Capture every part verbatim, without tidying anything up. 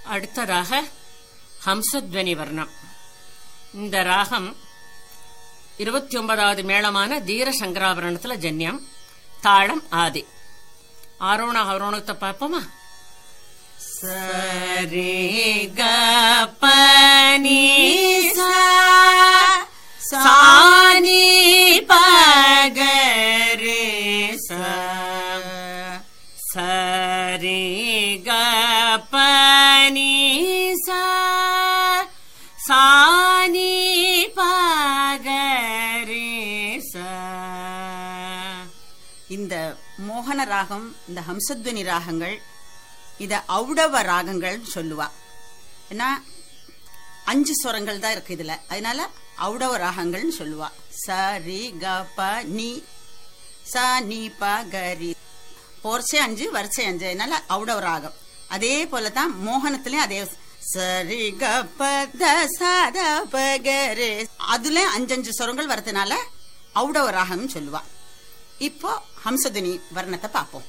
அடுத்ததாக ஹம்சத்வனி வர்ணம். இந்த ராகம் இருபத்தி ஒன்பதாவது மேளமான தீர சங்கராபரணத்துல ஜன்யம். தாளம் ஆதி. ஆரோண அவரோணத்தை பார்ப்போமா? சரி க ப நீ சா சானி ப க ரே சா சரி க ப நீ சா சானி ப க ரே சா. இந்த மோகன ராகம், இந்த ஹம்சத்வனி ராகங்கள், இத ஔடவ ராகங்கள் சொல்லுவா. ஏன்னா அஞ்சு ஸ்வரங்கள் தான் இருக்கு இதுல, அதனால ஔடவ ராகங்கள்னு சொல்லுவா. ச ரி க ப நீ ச நீ ப க ரி. போர்ச்சே அஞ்சு, வரிசை அஞ்சு, அதனால ஔடவ ராகம். அதே போலதான் மோகனத்திலயும் அதே சரி க ப த ச த ப க ரே, அதுல அஞ்சஞ்சு ஸ்வரங்கள் வரதுனால ஔடவ ராகம் சொல்லுவா. இப்போ ஹம்சத்வனி வர்ணத்தை பார்ப்போம்.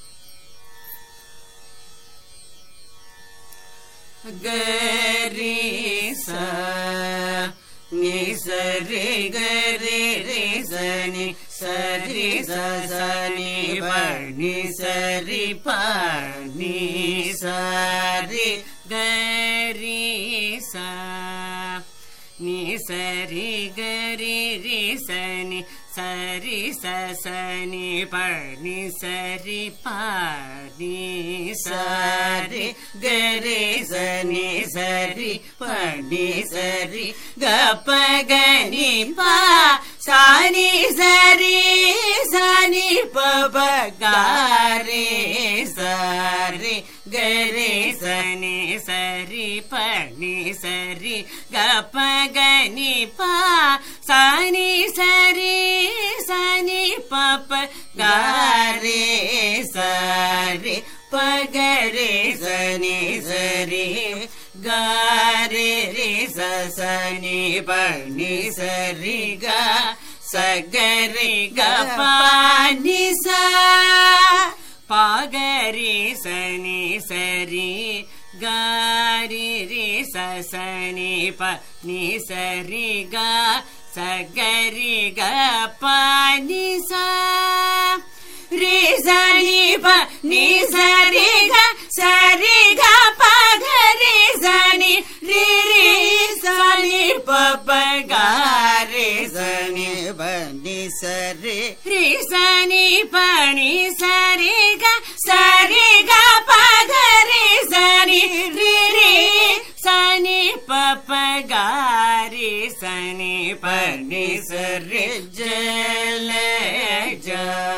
கரி ச நீ சரி கரி ரே சனி சரி சனி பனி சரி பனி சரி கரி ச நீ சரி கரி ரே சனி சரி சனி பனி சரி பனி சரி கரி சனி சரி பனி சரி க ப க நீ ப சனி சரி சனி ப ப க ரே சரி கரி சனி சரி பனி சரி க ப க நீ ப சனி சரி சனி ப ப க ரே சரி ப க ரே சனி சரி க ரே ரே ச சனி பனி சரி க ச க ரே க ப நி ச ப க ரே சனி சரி க ரே ரே ச சனி ப நி சரி க ச க ரே க ப நி ச ரே சனி ப நி சரி க சரி க ப க ரே சனி ரே ரே சனி ப ப க ரே சனி ப நி சரி ரே சனி ப நி சரி க சரி க ப க ரே சனி ரே ரே சனி ப ப க ரே சனி ப நி சரி ஜல ஜ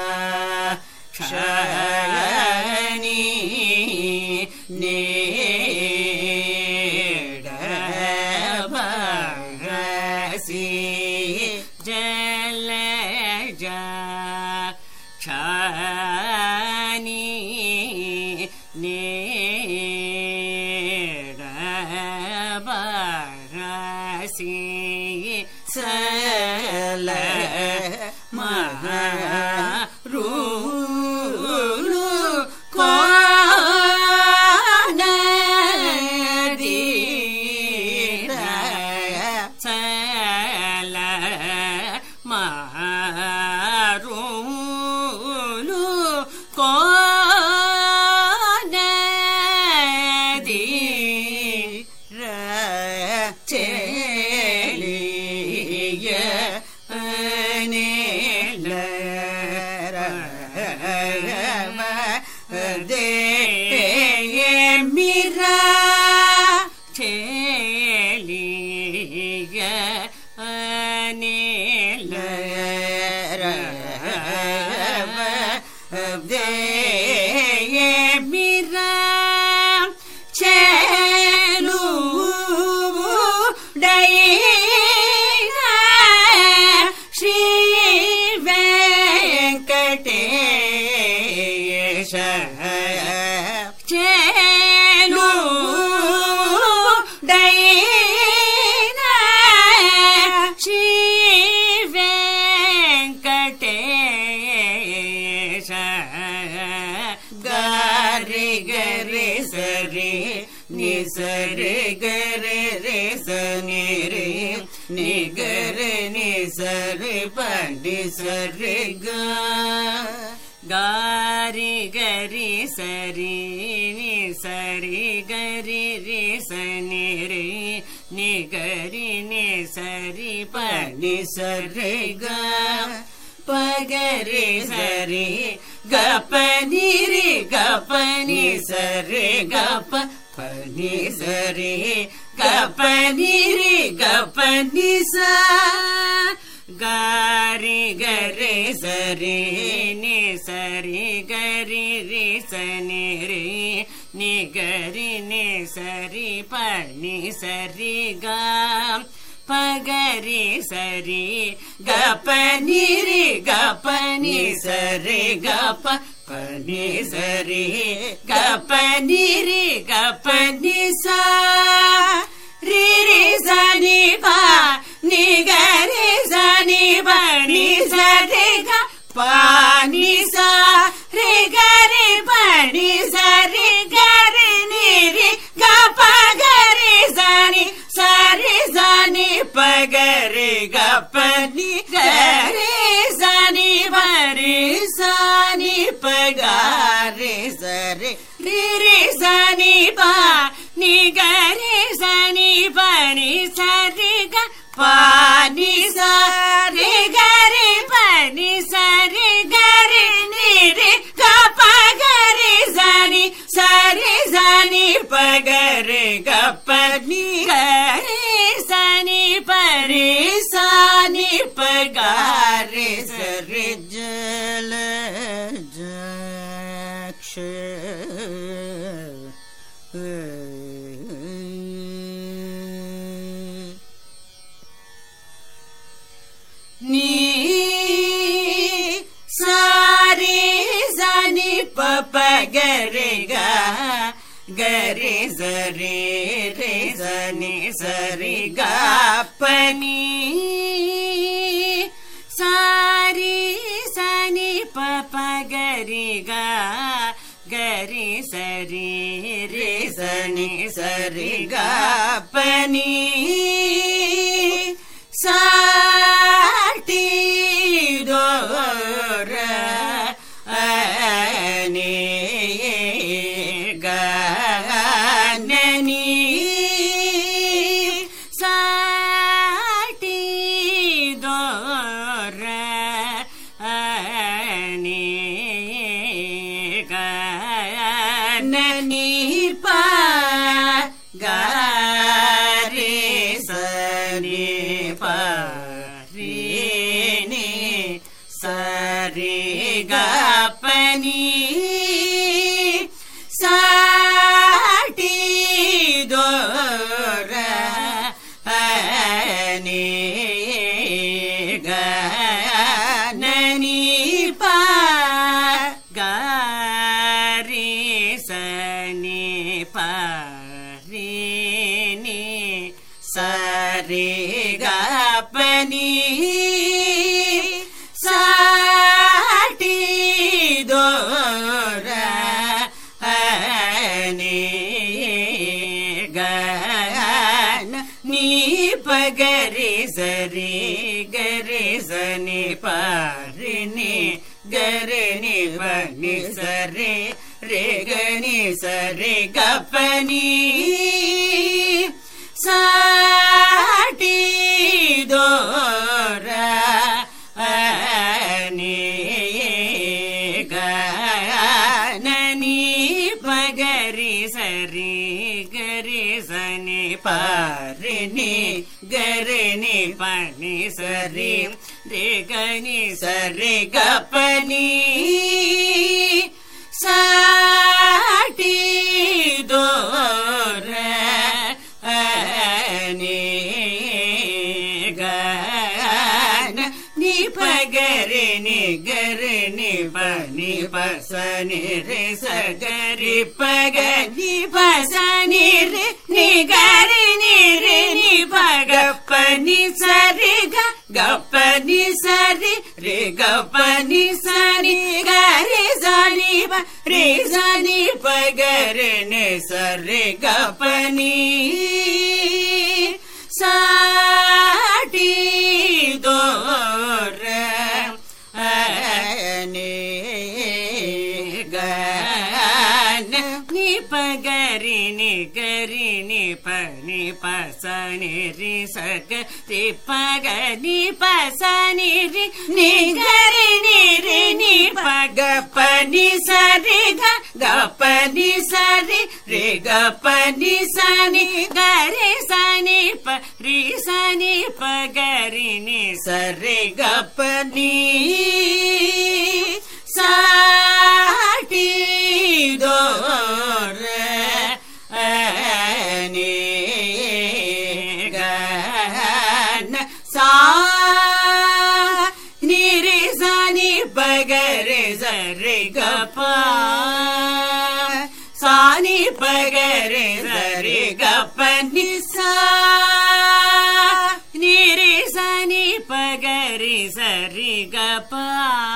ஷனி நே ட ப சி ஜல ஜ ஷனி நே ட ப சி சல மஹ ரு Chelu ni sari gare re sani re ni gare ni sari pa ni sari ga gari gari sari ni sari gari re sani re ni gari ni sari pa ni sari ga pagare sari gapani re gapani sari gapa pani sari gapani re gapani sa gari gare sari ni sari gari re sani re ni gari ni sari pani sari ga pagari sari gapani re gapani sari gapa pani sari gapani re gapani sa re re sani pa ni gare sani pa ni sari ga pani sa re gare pani sari gare ni re gapa gare sani sari sani pagare gapani gare sani pari sani pagare sari re re sani pa ni gare sani pani sari ga pani sari gare pani sari gare ni re gapa gare sani sari sani pagare gapani gare sani pari sani pagare sari jala jaksha ni sari sani papa gare ga gare sari re sani sari ga pani sari sani papa gare ga gare sari re sani sari ga pani sati dora ani ganani sati dora ani ganani pa gare sani pa sari gapani sati dora ani ganani pa gari sani pa rini sari gapani sati dora ani gana ni pagare sari gare sani parini gare ni pani sari re gani sari gapani sati dora ani ganani pagari sari gare sani parini gare ni pani sari re gani sari gapani sati dora ani gana ni pagare ni gare ni pani pasani re sagari pagani pasani re ni gare ni re ni pagapani sari ga gapani sari re gapani sani gare sani रे सनि पगरे ने सरे गपनी साटी दोर ने gun नि पगरि नि गरि नि पनि पसनि रि सग रि पग नि पसनि रि नि गरि नि रि नि पग पनि सरि ग गपनि सरि रे गपनि सनि गरि सनि प रि सनि पगरि नि सरि गपनि साटी दोर ने गन सा नि रे सनि पगरे सरि गपा सानि पगरे सरि गपनि सा नि रे सनि पगरे सरि गपा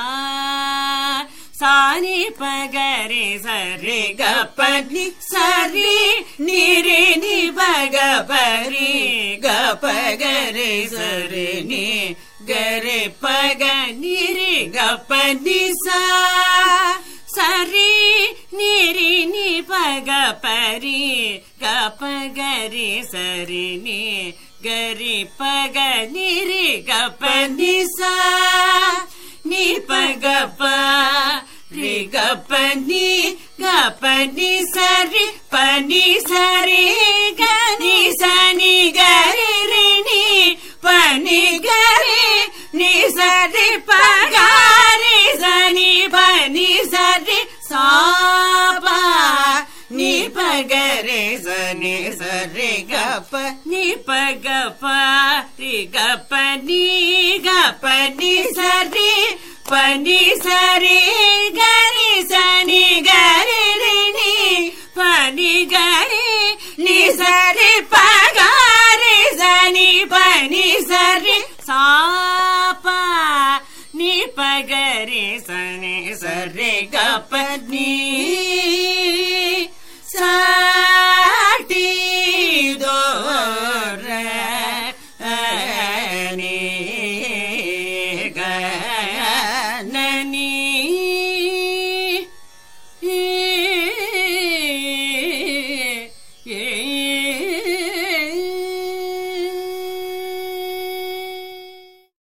सानि पगरे सरि गपनि सरि नि रे नि पग परि गपगरे सरि नि गरे पग नि रे गपनि सा सरि नि रे नि पग परि गपगरे सरि नि गरि पग नि रे गपनि सा नि पग प रे गपनि गपनि सरि पनि सरि गनि सनि गरि रे नि पनि गरि नि सरि पगरि सनि पनि सरि सापा नि पगरे सनि सरि गप नि पग प रि गपनि गपनि सरि पनि सरि गरि सनि गरि रि नि पनि गरि नि सरि पगरि सनि पनि सरि सापा नि पगरि सनि सरि गपनि